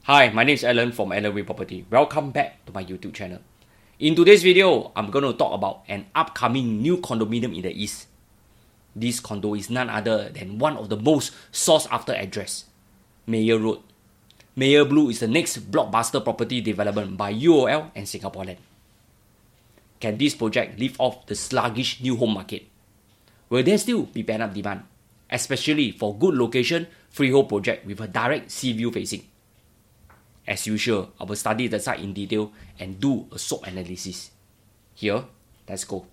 Hi, my name is Alan from Alan Way Property. Welcome back to my YouTube channel. In today's video, I'm going to talk about an upcoming new condominium in the East. This condo is none other than one of the most sought after address, Meyer Road. Meyer Blue is the next blockbuster property development by UOL and Singapore Land. Can this project lift off the sluggish new home market? Will there still be pent-up demand, especially for good location freehold project with a direct sea view facing? As usual, I will study the site in detail and do a SWOT analysis. Here, let's go.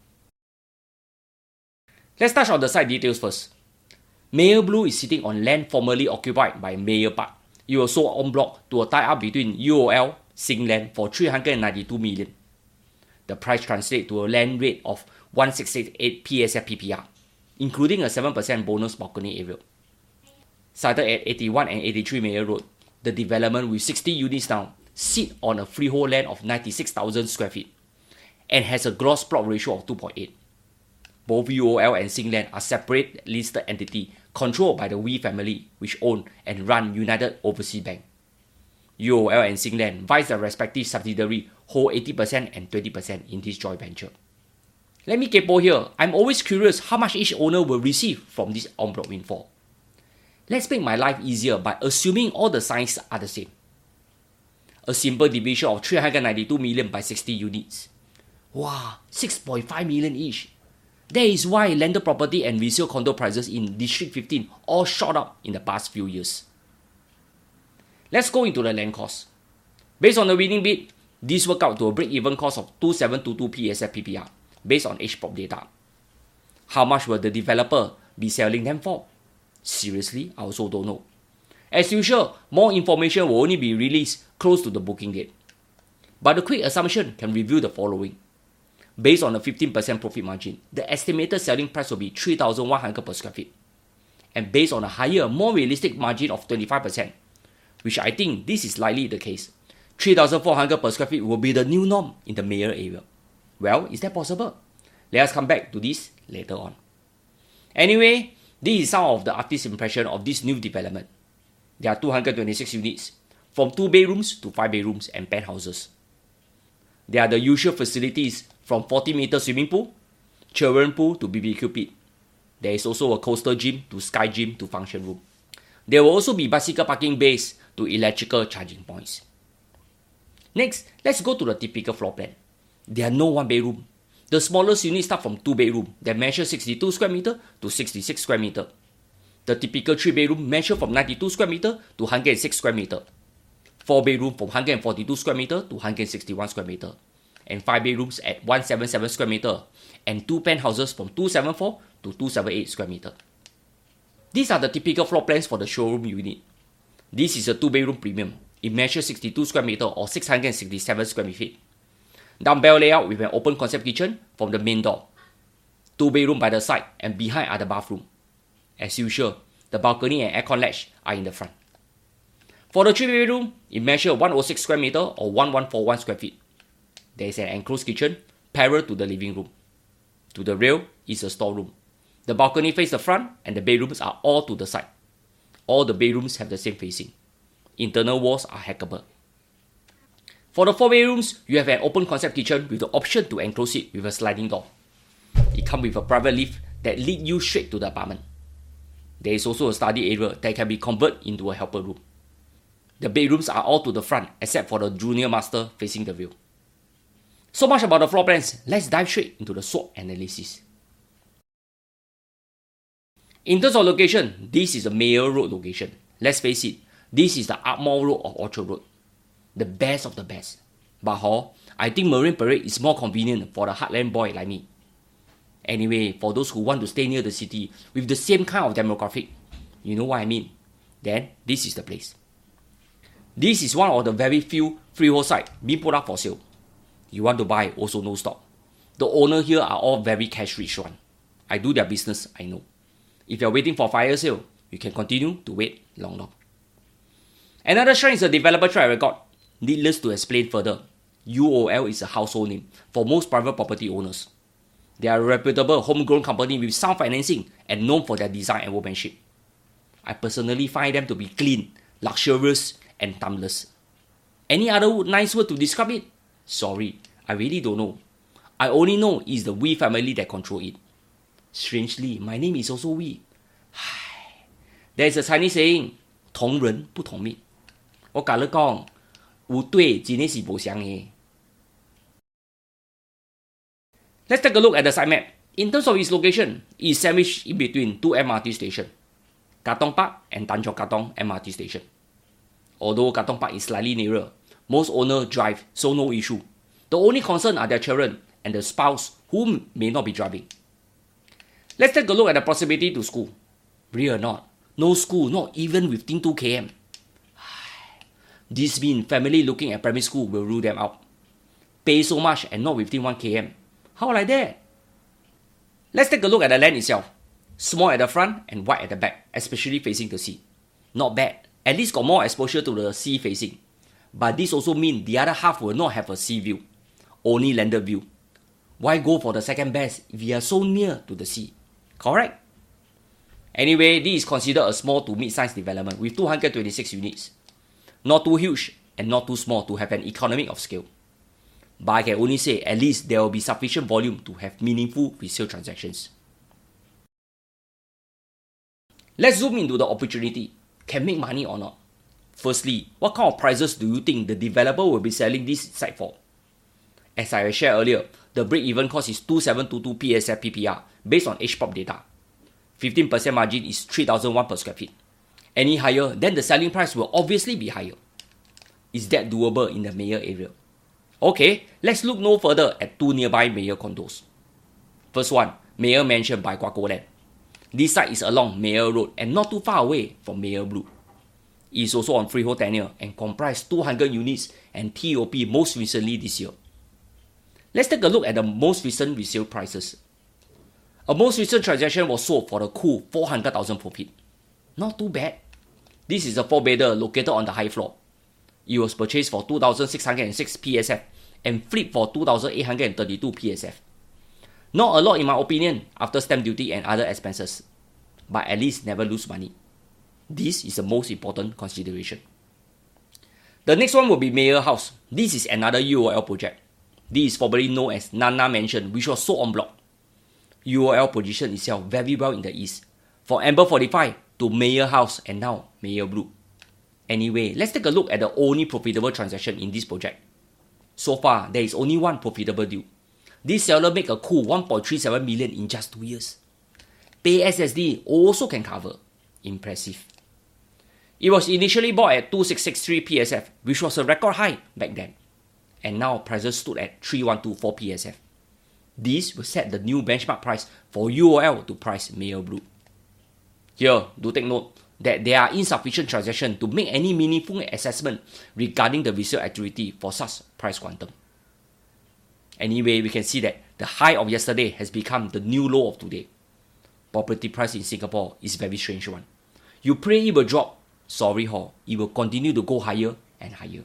Let's touch on the site details first. Meyer Blue is sitting on land formerly occupied by Meyer Park. It was sold en bloc to a tie-up between UOL, Singland for $392 million. The price translates to a land rate of 1668 PSF PPR, including a 7% bonus balcony area. Sited at 81 and 83 Meyer Road, the development with 60 units now sit on a freehold land of 96,000 square feet and has a gross plot ratio of 2.8. Both UOL and Singland are separate listed entities controlled by the Wee family, which own and run United Overseas Bank. UOL and Singland, vice their respective subsidiary, hold 80% and 20% in this joint venture. Let me kepo here. I'm always curious how much each owner will receive from this en bloc windfall. Let's make my life easier by assuming all the signs are the same. A simple division of 392 million by 60 units. Wow, 6.5 million each. That is why landed property and resale condo prices in District 15 all shot up in the past few years. Let's go into the land cost. Based on the winning bid, this worked out to a break-even cost of 2722 PSF PPR based on HPROP data. How much will the developer be selling them for? Seriously, I also don't know. As usual, more information will only be released close to the booking date. But a quick assumption can reveal the following. Based on a 15% profit margin, the estimated selling price will be 3,100 per square feet. And based on a higher, more realistic margin of 25%, which I think this is likely the case, 3,400 per square feet will be the new norm in the Meyer area. Well, is that possible? Let us come back to this later on. Anyway, this is some of the artist's impression of this new development. There are 226 units, from 2 bedrooms to 5 bedrooms and penthouses. There are the usual facilities from 40-meter swimming pool, children pool to BBQ pit. There is also a coastal gym to sky gym to function room. There will also be bicycle parking bays to electrical charging points. Next, let's go to the typical floor plan. There are no 1 bedroom. The smallest units start from 2 bedroom that measure 62 square meter to 66 square meter. The typical 3 bedroom measure from 92 square meter to 106 square meter. 4 bedroom from 142 square meter to 161 square meter. And 5 bedrooms at 177 square meter. And 2 penthouses from 274 to 278 square meter. These are the typical floor plans for the showroom unit. This is a 2 bedroom premium. It measures 62 square meter or 667 square feet. Dumbbell layout with an open concept kitchen from the main door. 2 bedroom by the side and behind are the bathroom. As usual, the balcony and aircon latch are in the front. For the 3 bedroom, it measures 106 square meter or 1141 square feet. There is an enclosed kitchen parallel to the living room. To the rear is a storeroom. The balcony faces the front and the bedrooms are all to the side. All the bedrooms have the same facing. Internal walls are hackable. For the 4 bedrooms, you have an open concept kitchen with the option to enclose it with a sliding door. It comes with a private lift that leads you straight to the apartment. There is also a study area that can be converted into a helper room. The bedrooms are all to the front except for the junior master facing the rear. So much about the floor plans, let's dive straight into the SWOT analysis. In terms of location, this is a Meyer Road location. Let's face it, this is the Ardmore Road of Orchard Road. The best of the best. But I think Marine Parade is more convenient for the heartland boy like me. Anyway, for those who want to stay near the city with the same kind of demographic, you know what I mean, then this is the place. This is one of the very few freehold sites being put up for sale. You want to buy, also no stock. The owners here are all very cash rich one. I do their business, I know. If you're waiting for fire sale, you can continue to wait long. Another strength is the developer track record. Needless to explain further, UOL is a household name for most private property owners. They are a reputable homegrown company with sound financing and known for their design and workmanship. I personally find them to be clean, luxurious, and timeless. Any other nice word to describe it? Sorry, I really don't know. I only know it's the Wee family that control it. Strangely, my name is also Wee. There's a Chinese saying, 同人不同命。我甲你講，有對真的是無相嘅。Let's take a look at the site map. In terms of its location, it is sandwiched in between two MRT stations, Katong Park and Tanjong Katong MRT station. Although Katong Park is slightly nearer, most owners drive, so no issue. The only concern are their children and the spouse who may not be driving. Let's take a look at the proximity to school. Real or not, no school, not even within 2 km. This means family looking at primary school will rule them out. Pay so much and not within 1 km. How like that? Let's take a look at the land itself. Small at the front and wide at the back, especially facing the sea. Not bad. At least got more exposure to the sea facing. But this also means the other half will not have a sea view. Only landed view. Why go for the second best if we are so near to the sea? Correct? Anyway, this is considered a small to mid-sized development with 226 units. Not too huge and not too small to have an economy of scale. But I can only say at least there will be sufficient volume to have meaningful resale transactions. Let's zoom into the opportunity. Can make money or not? Firstly, what kind of prices do you think the developer will be selling this site for? As I shared earlier, the break-even cost is 2722 PSF PPR based on HPOP data. 15% margin is 3,001 per square feet. Any higher, then the selling price will obviously be higher. Is that doable in the Mayer area? Okay, let's look no further at two nearby Mayer condos. First one, Mayer Mansion by Guaco Land. This site is along Mayer Road and not too far away from Mayer Blue. It is also on freehold tenure and comprises 200 units and TOP most recently this year. Let's take a look at the most recent resale prices. A most recent transaction was sold for the cool 400,000 per feet. Not too bad. This is a 4-bedder located on the high floor. It was purchased for 2,606 PSF and flipped for 2,832 PSF. Not a lot in my opinion after stamp duty and other expenses, but at least never lose money. This is the most important consideration. The next one will be Mayer House. This is another UOL project. This is formerly known as Nana Mansion, which was sold en bloc. UOL position itself very well in the east, from Amber 45 to Mayer House and now Mayer Blue. Anyway, let's take a look at the only profitable transaction in this project. So far, there is only one profitable deal. This seller made a cool 1.37 million in just 2 years. Pay SSD also can cover. Impressive. It was initially bought at 2,663 PSF, which was a record high back then. And now prices stood at 3,124 PSF. This will set the new benchmark price for UOL to price Mayer Blue. Here, do take note that there are insufficient transactions to make any meaningful assessment regarding the resale activity for such price quantum. Anyway, we can see that the high of yesterday has become the new low of today. Property price in Singapore is a very strange one. You pray it will drop, sorry ho, it will continue to go higher and higher.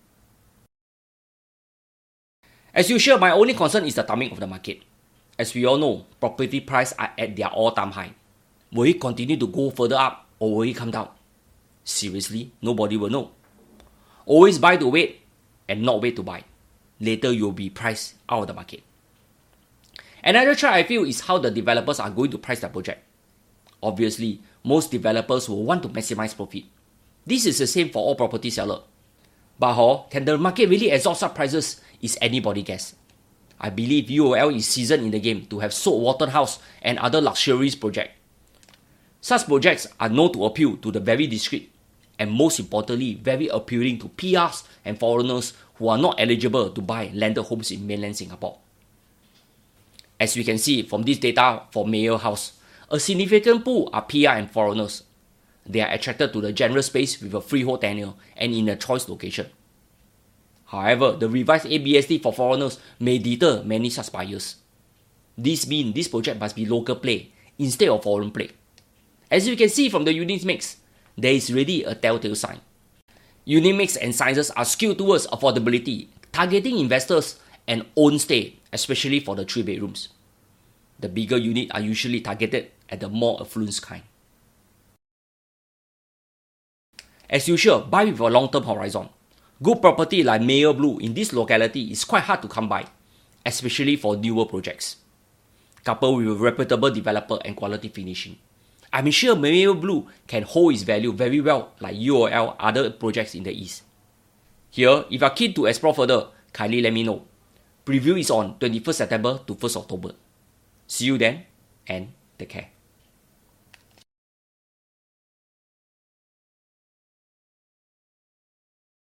As usual, my only concern is the timing of the market. As we all know, property prices are at their all-time high. Will it continue to go further up or will it come down? Seriously, nobody will know. Always buy to wait and not wait to buy. Later you'll be priced out of the market. Another try I feel is how the developers are going to price their project. Obviously, most developers will want to maximize profit. This is the same for all property sellers. But can the market really absorb such prices is anybody's guess. I believe UOL is seasoned in the game to have sold Waterhouse and other luxurious projects. Such projects are known to appeal to the very discreet and most importantly very appealing to PRs and foreigners who are not eligible to buy landed homes in mainland Singapore. As we can see from this data for Mayer House, a significant pool are PR and foreigners. They are attracted to the general space with a freehold tenure and in a choice location. However, the revised ABSD for foreigners may deter many such buyers. This means this project must be local play instead of foreign play. As you can see from the unit mix, there is really a telltale sign. Unit mix and sizes are skewed towards affordability, targeting investors and own stay, especially for the 3 bedrooms. The bigger units are usually targeted at the more affluent kind. As usual, buy with a long-term horizon. Good property like Mayer Blue in this locality is quite hard to come by, especially for newer projects. Coupled with a reputable developer and quality finishing, I'm sure Mayer Blue can hold its value very well like UOL other projects in the East. Here, if you are keen to explore further, kindly let me know. Preview is on 21st September to 1st October. See you then and take care.